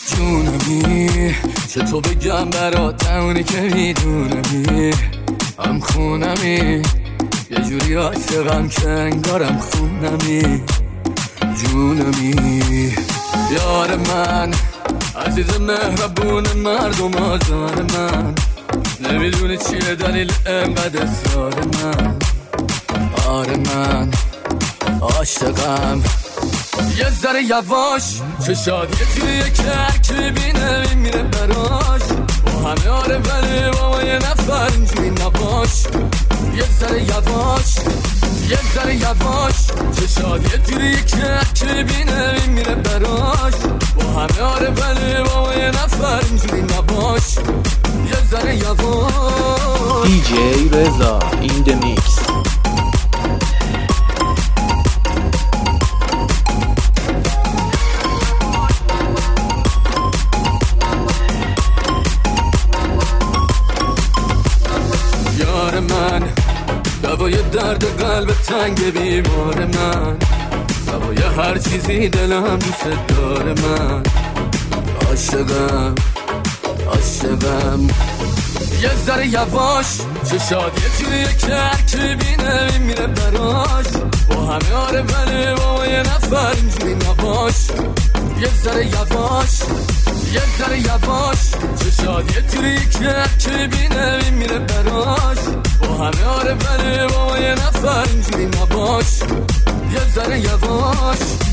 جونمی چطور بگم برات اونی که میدونمی هم خونمی یه جوری عاشقم که انگارم خونمی جونمی یار من عزیز مهربون مردم آزار من نمیدونی چیه دلیل انقدر اصرار من آره من عاشقم یه ذره یواش چشاد یه جوریه که هرکی بینه میره براش با همه آره ولی بابا یه نفر اینجوری نباش یه ذره یواش یه ذره یواش چشاد یه جوریه که هرکی بینه میره براش با همه آره ولی بابا یه نفر اینجوری نباش یه ذره یواش DJ رضا in the mix. یار من دوای درد قلب تنگ بیمار من سوای هر چیزی دلم دوست داره من عاشقم عاشقم یه ذره یواش چشاد یه جوریه که هرکی بینه میره براش با همه آره ولی بابا یه نفر اینجوری نباش یه ذره یواش یه ذره یواش چشاد یه جوریه که هرکی بینه میره براش با همه آره ولی بابا یه نفر اینجوری نباش یه ذره یواش